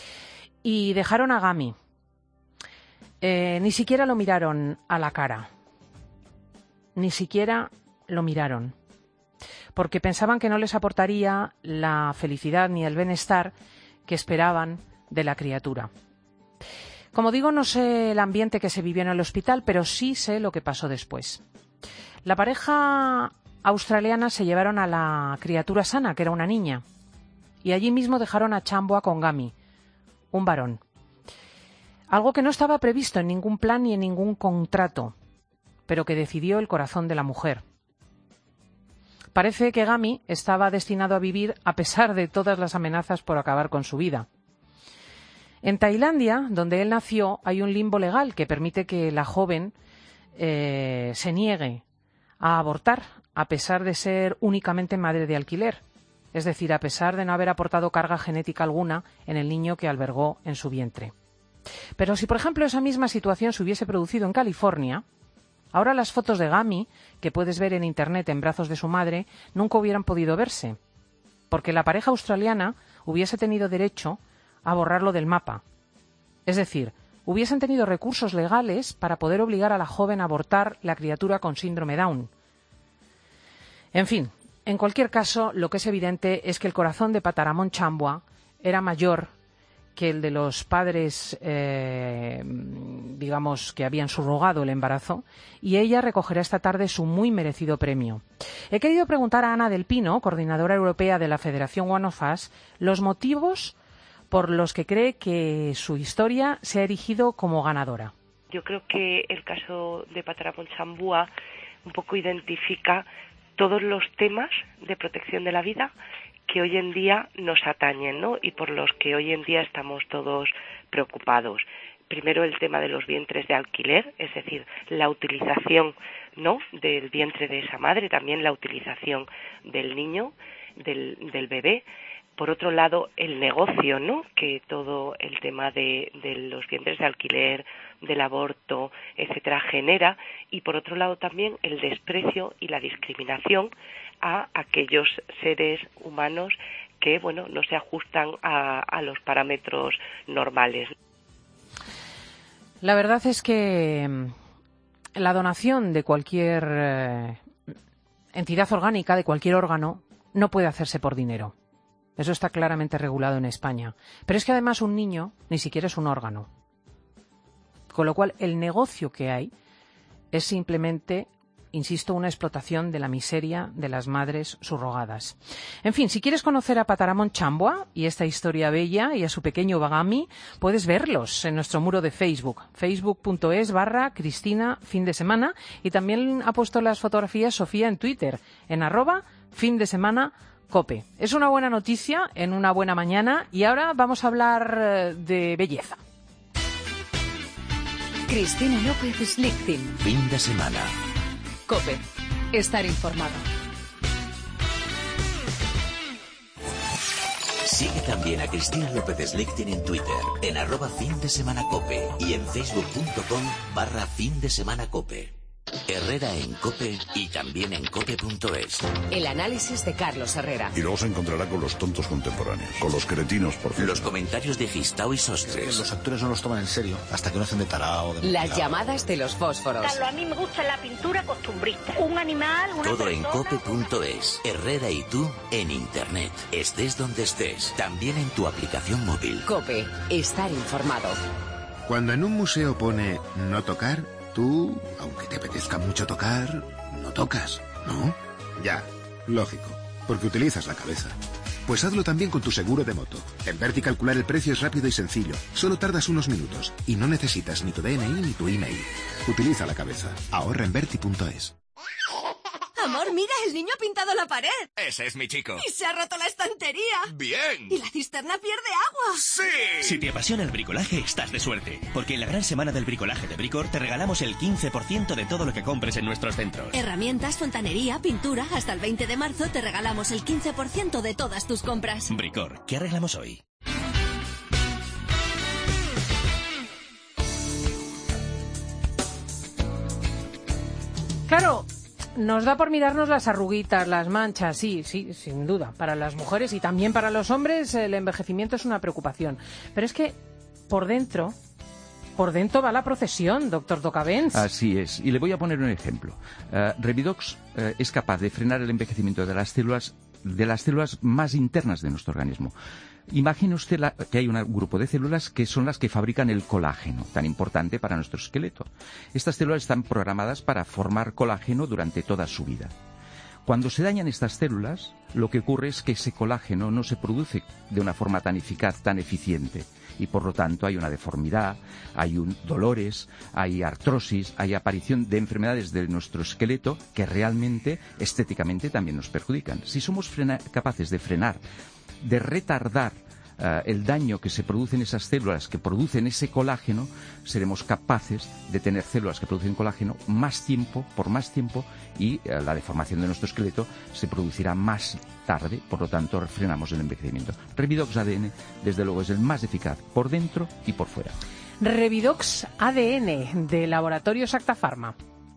y dejaron a Gami. Eh, ni siquiera lo miraron a la cara. Ni siquiera lo miraron. Porque pensaban que no les aportaría la felicidad ni el bienestar que esperaban de la criatura. Como digo, no sé el ambiente que se vivió en el hospital, pero sí sé lo que pasó después. La pareja australiana se llevaron a la criatura sana, que era una niña, y allí mismo dejaron a Chambua con Gami, un varón. Algo que no estaba previsto en ningún plan ni en ningún contrato, pero que decidió el corazón de la mujer. Parece que Gami estaba destinado a vivir a pesar de todas las amenazas por acabar con su vida. En Tailandia, donde él nació, hay un limbo legal que permite que la joven eh, se niegue a abortar, a pesar de ser únicamente madre de alquiler, es decir, a pesar de no haber aportado carga genética alguna en el niño que albergó en su vientre. Pero si, por ejemplo, esa misma situación se hubiese producido en California, ahora las fotos de Gami, que puedes ver en Internet en brazos de su madre, nunca hubieran podido verse, porque la pareja australiana hubiese tenido derecho a borrarlo del mapa. Es decir, hubiesen tenido recursos legales para poder obligar a la joven a abortar la criatura con síndrome Down. En fin, en cualquier caso, lo que es evidente es que el corazón de Pataramon Chambua era mayor que el de los padres, eh, digamos, que habían subrogado el embarazo, y ella recogerá esta tarde su muy merecido premio. He querido preguntar a Ana del Pino, coordinadora europea de la Federación One of Us, los motivos por los que cree que su historia se ha erigido como ganadora. Yo creo que el caso de Pataramon Chambua un poco identifica todos los temas de protección de la vida que hoy en día nos atañen, ¿no? Y por los que hoy en día estamos todos preocupados. Primero, el tema de los vientres de alquiler, es decir, la utilización, ¿no?, del vientre de esa madre, también la utilización del niño, del, del bebé. Por otro lado, el negocio, ¿no?, que todo el tema de, de los vientres de alquiler, del aborto, etcétera, genera. Y por otro lado también el desprecio y la discriminación a aquellos seres humanos que, bueno, no se ajustan a, a los parámetros normales. La verdad es que la donación de cualquier eh, entidad orgánica, de cualquier órgano, no puede hacerse por dinero. Eso está claramente regulado en España. Pero es que además un niño ni siquiera es un órgano. Con lo cual el negocio que hay es simplemente, insisto, una explotación de la miseria de las madres subrogadas. En fin, si quieres conocer a Pataramon Chambua y esta historia bella y a su pequeño Gami, puedes verlos en nuestro muro de Facebook, facebook.es barra Cristina fin de semana, y también ha puesto las fotografías Sofía en Twitter, en arroba fin de semana cope. Es una buena noticia en una buena mañana, y ahora vamos a hablar de belleza. Cristina López Slichting. Fin de semana. COPE. estar informado. Sigue también a Cristina López Slichting en Twitter, en arroba fin de semana cope y en facebook.com barra fin de semana cope. Herrera en COPE y también en cope punto es. El análisis de Carlos Herrera. Y luego se encontrará con los tontos contemporáneos, con los cretinos, por fin. Los comentarios de Gistao y Sostres. Los actores no los toman en serio hasta que no hacen de tarao. De Las llamadas de los fósforos. Carlos, a mí me gusta la pintura costumbrista. Un animal, una Todo persona. en cope punto es. Herrera y tú en Internet. Estés donde estés. También en tu aplicación móvil. COPE, estar informado. Cuando en un museo pone no tocar, tú, aunque te apetezca mucho tocar, no tocas, ¿no? Ya, lógico, porque utilizas la cabeza. Pues hazlo también con tu seguro de moto. En Verti calcular el precio es rápido y sencillo. Solo tardas unos minutos y no necesitas ni tu D N I ni tu email. Utiliza la cabeza. Ahorra en Verti punto es. Amor, mira, el niño ha pintado la pared. Ese es mi chico. Y se ha roto la estantería. ¡Bien! Y la cisterna pierde agua. ¡Sí! Si te apasiona el bricolaje, estás de suerte. Porque en la gran semana del bricolaje de Bricor te regalamos el quince por ciento de todo lo que compres en nuestros centros. Herramientas, fontanería, pintura. Hasta el veinte de marzo te regalamos el quince por ciento de todas tus compras. Bricor, ¿qué arreglamos hoy? Claro, nos da por mirarnos las arruguitas, las manchas, sí, sí, sin duda. Para las mujeres y también para los hombres el envejecimiento es una preocupación. Pero es que por dentro, por dentro va la procesión, doctor Docabens. Así es, y le voy a poner un ejemplo. Uh, Revidox uh, es capaz de frenar el envejecimiento de las células, de las células más internas de nuestro organismo. Imagine usted la, que hay un grupo de células que son las que fabrican el colágeno, tan importante para nuestro esqueleto. Estas células están programadas para formar colágeno durante toda su vida. Cuando se dañan estas células, lo que ocurre es que ese colágeno no se produce de una forma tan eficaz, tan eficiente. Y por lo tanto hay una deformidad, hay un dolores, hay artrosis, hay aparición de enfermedades de nuestro esqueleto que realmente, estéticamente, también nos perjudican. Si somos frena- capaces de frenar, de retardar uh, el daño que se produce en esas células que producen ese colágeno, seremos capaces de tener células que producen colágeno más tiempo, por más tiempo, y uh, la deformación de nuestro esqueleto se producirá más tarde, por lo tanto frenamos el envejecimiento. Revidox A D N, desde luego, es el más eficaz por dentro y por fuera. Revidox A D N, de Laboratorios Acta Pharma.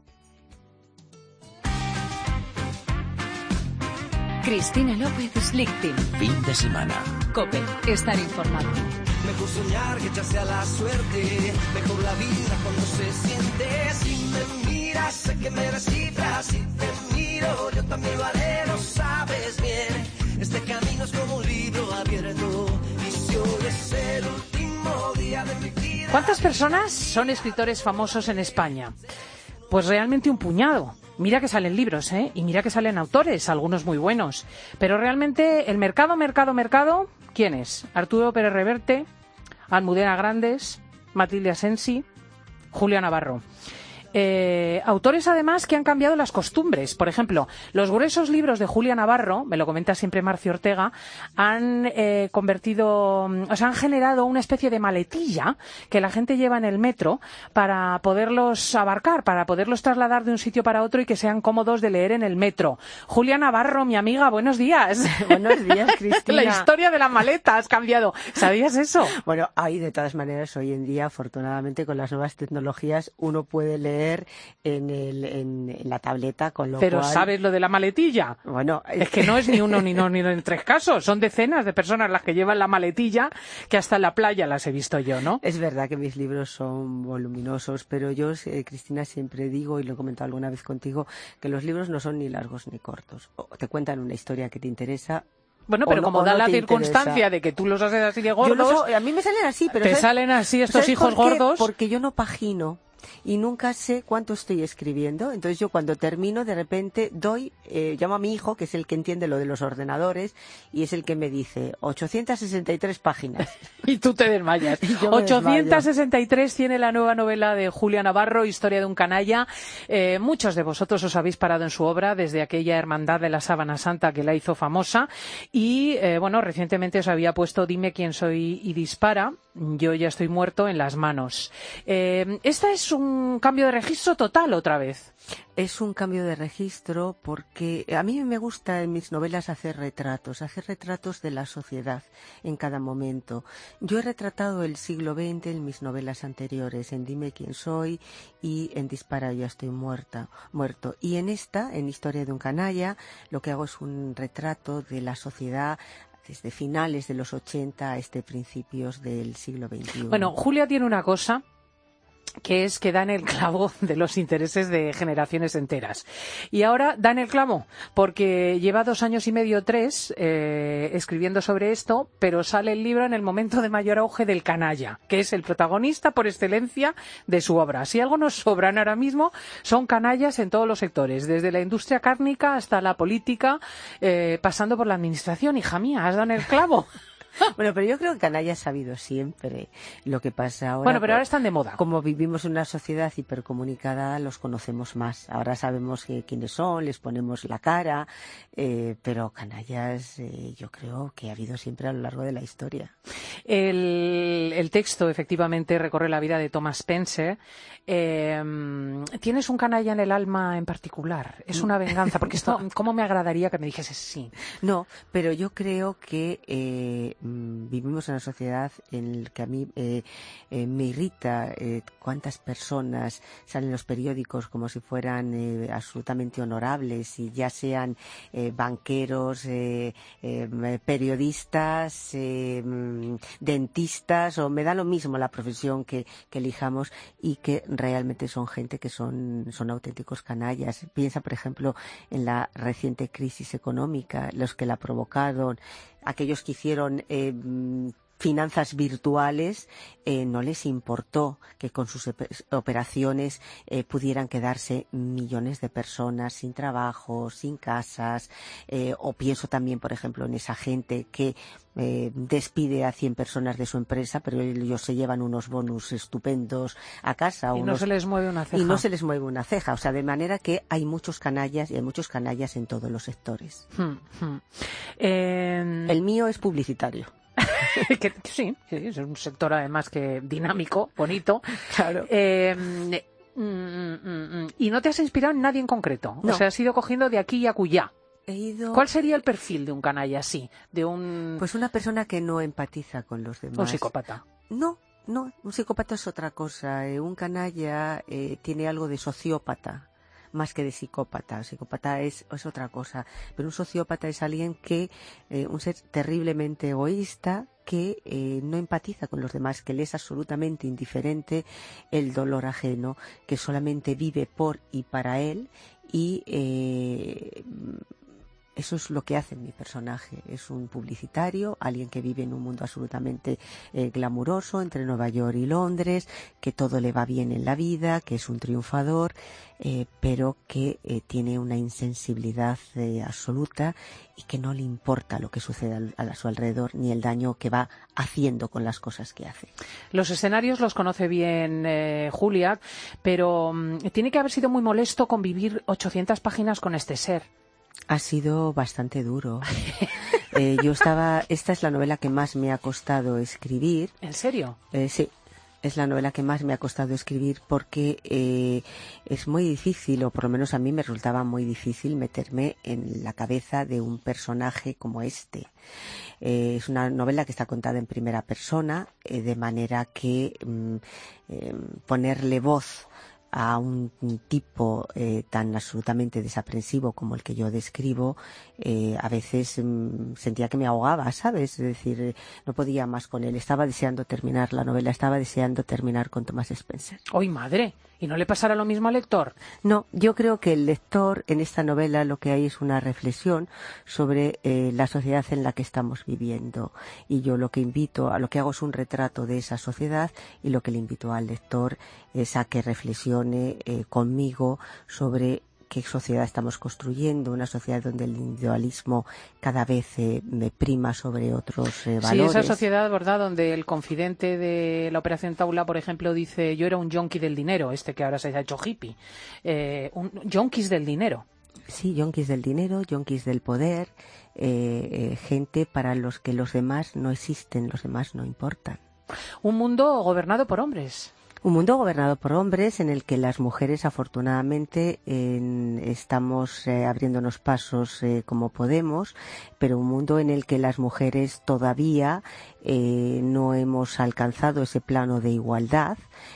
Cristina López Slichting. Fin de semana. COPE, estar informado. Mejor soñar que echarse a la suerte. Mejor la vida cuando se siente. Si me miras, sé que me descifras. Si te miro, yo también lo haré, lo sabes bien. Este camino es como un libro abierto. Y si hoy es el último día de mi vida. ¿Cuántas personas son escritores famosos en España? Pues realmente un puñado. Mira que salen libros, ¿eh? Y mira que salen autores, algunos muy buenos. Pero realmente el mercado, mercado, mercado, ¿quién es? Arturo Pérez Reverte, Almudena Grandes, Matilde Asensi, Julia Navarro. Eh, autores además que han cambiado las costumbres. Por ejemplo, los gruesos libros de Julia Navarro, me lo comenta siempre Marcio Ortega, han eh, convertido, o sea, han generado una especie de maletilla que la gente lleva en el metro para poderlos abarcar, para poderlos trasladar de un sitio para otro y que sean cómodos de leer en el metro. Julia Navarro, mi amiga, buenos días. Buenos días, Cristina. La historia de la maleta has cambiado. ¿Sabías eso? Bueno, hay de todas maneras hoy en día, afortunadamente, con las nuevas tecnologías, uno puede leer en, el, en, en la tableta, con lo Pero cual... ¿sabes lo de la maletilla? Bueno, es que no es ni uno ni dos ni dos en tres casos, son decenas de personas las que llevan la maletilla, que hasta en la playa las he visto yo, ¿no? Es verdad que mis libros son voluminosos, pero yo, eh, Cristina, siempre digo, y lo he comentado alguna vez contigo, que los libros no son ni largos ni cortos. O te cuentan una historia que te interesa. Bueno, pero no, como da no la circunstancia interesa. De que tú los haces así de gordos... Yo los, a mí me salen así, pero... Te ¿sabes? salen así estos hijos por qué? gordos... Porque yo no pagino. Y nunca sé cuánto estoy escribiendo. Entonces yo cuando termino, de repente doy, eh, llamo a mi hijo, que es el que entiende lo de los ordenadores, y es el que me dice ochocientas sesenta y tres páginas. Y tú te desmayas. ochocientas sesenta y tres tiene la nueva novela de Julia Navarro, Historia de un canalla. Eh, muchos de vosotros os habéis parado en su obra desde aquella Hermandad de la Sábana Santa que la hizo famosa. Y, eh, bueno, recientemente os había puesto Dime quién soy y dispara. Yo ya estoy muerto en las manos. Eh, esta es es un cambio de registro total otra vez. Es un cambio de registro porque a mí me gusta en mis novelas hacer retratos, hacer retratos de la sociedad en cada momento. Yo he retratado el siglo veinte en mis novelas anteriores, en Dime quién soy y en Dispara, ya estoy muerta, muerto. Y en esta, en Historia de un canalla, lo que hago es un retrato de la sociedad desde finales de los ochenta a este principios del siglo veintiuno. Bueno, Julia tiene una cosa que es que da en el clavo de los intereses de generaciones enteras. Y ahora da en el clavo, porque lleva dos años y medio, tres, eh, escribiendo sobre esto, pero sale el libro en el momento de mayor auge del canalla, que es el protagonista por excelencia de su obra. Si algo nos sobran ahora mismo, son canallas en todos los sectores, desde la industria cárnica hasta la política, eh, pasando por la administración. Hija mía, has dado en el clavo. Bueno, pero yo creo que canalla ha sabido siempre. Lo que pasa ahora... Bueno, pero ahora están de moda. Como vivimos en una sociedad hipercomunicada, los conocemos más. Ahora sabemos que, quiénes son, les ponemos la cara, eh, pero canallas eh, yo creo que ha habido siempre a lo largo de la historia. El, el texto, efectivamente, recorre la vida de Thomas Spencer. Eh, ¿Tienes un canalla en el alma en particular? Es una venganza, porque esto, ¿cómo me agradaría que me dijese sí? No, pero yo creo que... Eh, vivimos en una sociedad en la que a mí eh, eh, me irrita eh, cuántas personas salen en los periódicos como si fueran eh, absolutamente honorables, y ya sean eh, banqueros, eh, eh, periodistas, eh, dentistas, o me da lo mismo la profesión que, que elijamos, y que realmente son gente que son, son auténticos canallas. Piensa, por ejemplo, en la reciente crisis económica, los que la provocaron, aquellos que hicieron eh, finanzas virtuales, eh, no les importó que con sus operaciones eh, pudieran quedarse millones de personas sin trabajo, sin casas, eh, o pienso también, por ejemplo, en esa gente que eh, despide a cien personas de su empresa, pero ellos se llevan unos bonus estupendos a casa. Y unos, no se les mueve una ceja. Y no se les mueve una ceja. O sea, de manera que hay muchos canallas, y hay muchos canallas en todos los sectores. Hmm, hmm. Eh... El mío es publicitario. que, sí, sí, es un sector además que dinámico, bonito. Claro. Eh, mm, mm, mm, y no te has inspirado en nadie en concreto. No. O sea, has ido cogiendo de aquí y acullá. He ido... ¿Cuál sería el perfil de un canalla así? De un... Pues una persona que no empatiza con los demás. Un psicópata. No, no, un psicópata es otra cosa. Eh, un canalla eh, tiene algo de sociópata, más que de psicópata. El psicópata es, es otra cosa, pero un sociópata es alguien que, eh, un ser terriblemente egoísta, que eh, no empatiza con los demás, que le es absolutamente indiferente el dolor ajeno, que solamente vive por y para él, y eh, eso es lo que hace mi personaje. Es un publicitario, alguien que vive en un mundo absolutamente eh, glamuroso entre Nueva York y Londres, que todo le va bien en la vida, que es un triunfador, eh, pero que eh, tiene una insensibilidad eh, absoluta, y que no le importa lo que sucede al, a su alrededor, ni el daño que va haciendo con las cosas que hace. Los escenarios los conoce bien eh, Julia, pero um, tiene que haber sido muy molesto convivir ochocientas páginas con este ser. Ha sido bastante duro. eh, yo estaba... Esta es la novela que más me ha costado escribir. ¿En serio? Eh, sí. Es la novela que más me ha costado escribir porque eh, es muy difícil, o por lo menos a mí me resultaba muy difícil meterme en la cabeza de un personaje como este. Eh, es una novela que está contada en primera persona, eh, de manera que mm, eh, ponerle voz a un tipo eh, tan absolutamente desaprensivo como el que yo describo, eh, a veces mm, sentía que me ahogaba, ¿sabes? Es decir, eh, no podía más con él. Estaba deseando terminar la novela, estaba deseando terminar con Thomas Spencer. ¡Ay, madre! ¿Y no le pasará lo mismo al lector? No, yo creo que el lector, en esta novela, lo que hay es una reflexión sobre eh, la sociedad en la que estamos viviendo. Y yo lo que invito, a lo que hago es un retrato de esa sociedad, y lo que le invito al lector es a que reflexione eh, conmigo sobre qué sociedad estamos construyendo, una sociedad donde el individualismo cada vez eh, me prima sobre otros eh, valores. Sí, esa sociedad, ¿verdad?, donde el confidente de la Operación Taula, por ejemplo, dice: yo era un yonki del dinero, este que ahora se ha hecho hippie. Eh, un yonkis del dinero. Sí, yonkis del dinero, yonkis del poder, eh, eh, gente para los que los demás no existen, los demás no importan. Un mundo gobernado por hombres. Un mundo gobernado por hombres en el que las mujeres afortunadamente eh, estamos eh, abriéndonos pasos eh, como podemos, pero un mundo en el que las mujeres todavía eh, no hemos alcanzado ese plano de igualdad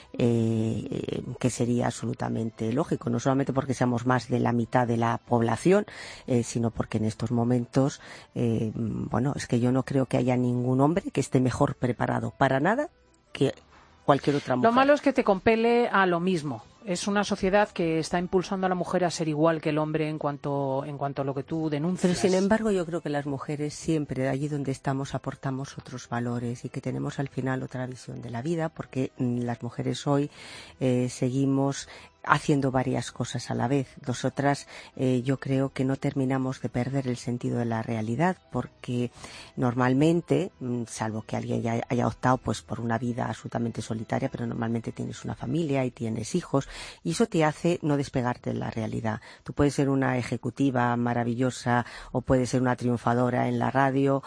eh, que sería absolutamente lógico, no solamente porque seamos más de la mitad de la población, eh, sino porque en estos momentos, eh, bueno, es que yo no creo que haya ningún hombre que esté mejor preparado para nada que cualquier otra mujer. Lo malo es que te compele a lo mismo. Es una sociedad que está impulsando a la mujer a ser igual que el hombre en cuanto, en cuanto a lo que tú denuncias. Pero sin embargo yo creo que las mujeres siempre, allí donde estamos, aportamos otros valores y que tenemos al final otra visión de la vida, porque mm, las mujeres hoy eh, seguimos haciendo varias cosas a la vez. Nosotras eh, yo creo que no terminamos de perder el sentido de la realidad, porque normalmente, salvo que alguien ya haya optado pues por una vida absolutamente solitaria, pero normalmente tienes una familia y tienes hijos, y eso te hace no despegarte de la realidad. Tú puedes ser una ejecutiva maravillosa o puedes ser una triunfadora en la radio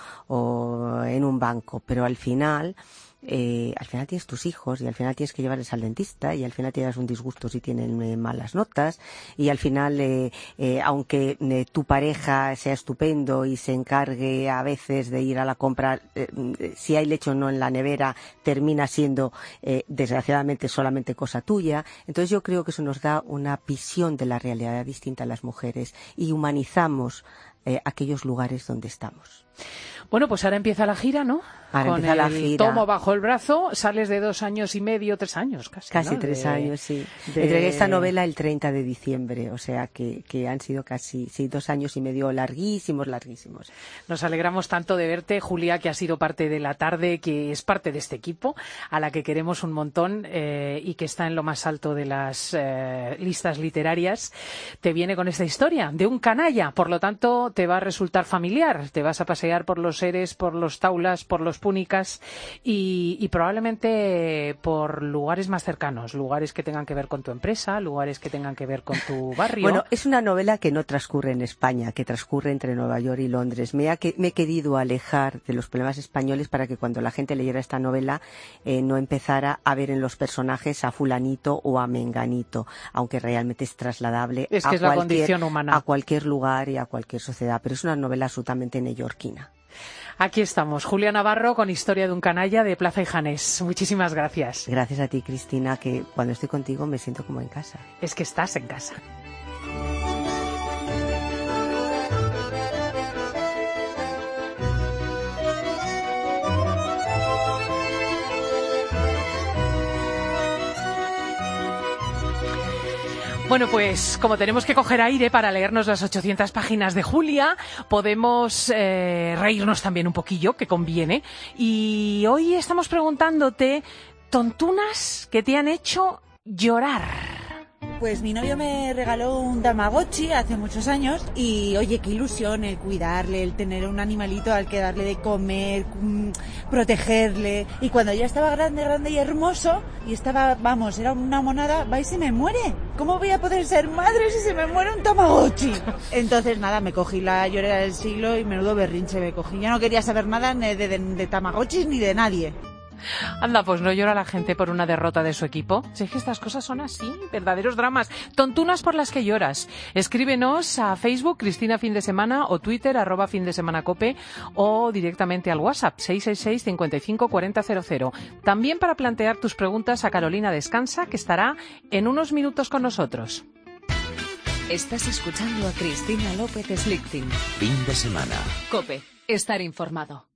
o en un banco, pero al final Eh, al final tienes tus hijos y al final tienes que llevarles al dentista y al final tienes un disgusto si tienen eh, malas notas y al final eh, eh, aunque eh, tu pareja sea estupendo y se encargue a veces de ir a la compra, eh, si hay leche o no en la nevera termina siendo eh, desgraciadamente solamente cosa tuya. Entonces yo creo que eso nos da una visión de la realidad distinta a las mujeres y humanizamos eh, aquellos lugares donde estamos. Bueno, pues ahora empieza la gira, ¿no? Ahora Con empieza la el gira. tomo bajo el brazo, sales de dos años y medio, tres años casi, Casi ¿no? tres de, años, sí. de... Entregué esta novela el treinta de diciembre, o sea que, que han sido casi sí, dos años y medio larguísimos, larguísimos. Nos alegramos tanto de verte, Julia, que ha sido parte de la tarde, que es parte de este equipo, a la que queremos un montón eh, y que está en lo más alto de las eh, listas literarias. Te viene con esta historia de un canalla, por lo tanto te va a resultar familiar, te vas a pasear por los seres, por los taulas, por los púnicas y, y probablemente por lugares más cercanos, lugares que tengan que ver con tu empresa, lugares que tengan que ver con tu barrio. Bueno, es una novela que no transcurre en España, que transcurre entre Nueva York y Londres. Me, ha, que, me he querido alejar de los problemas españoles para que cuando la gente leyera esta novela eh, no empezara a ver en los personajes a fulanito o a menganito, aunque realmente es trasladable es a, que es cualquier, la condición humana. a cualquier lugar y a cualquier sociedad. Pero es una novela absolutamente neoyorquina. Aquí estamos, Julia Navarro con Historia de un canalla de Plaza y Janés. Muchísimas gracias. Gracias a ti, Cristina, que cuando estoy contigo me siento como en casa. Es que estás en casa. Bueno, pues como tenemos que coger aire para leernos las ochocientas páginas de Julia, podemos eh, reírnos también un poquillo, que conviene. Y hoy estamos preguntándote tontunas que te han hecho llorar. Pues mi novio me regaló un Tamagotchi hace muchos años y oye, qué ilusión el cuidarle, el tener un animalito al que darle de comer, mmm, protegerle. Y cuando ya estaba grande, grande y hermoso y estaba, vamos, era una monada, va y se me muere. ¿Cómo voy a poder ser madre si se me muere un Tamagotchi? Entonces nada, me cogí la llorera del siglo y menudo berrinche me cogí. Yo no quería saber nada de, de, de, de Tamagotchis ni de nadie. Anda, pues no llora la gente por una derrota de su equipo. Si es que estas cosas son así, verdaderos dramas. Tontunas por las que lloras. Escríbenos a Facebook, Cristina Fin de Semana, o Twitter, arroba Fin de Semana Cope, o directamente al WhatsApp, seis seis seis, cincuenta y cinco, cuarenta cero cero. También para plantear tus preguntas a Carolina Descansa, que estará en unos minutos con nosotros. Estás escuchando a Cristina López Slichting. Fin de semana. Cope, estar informado.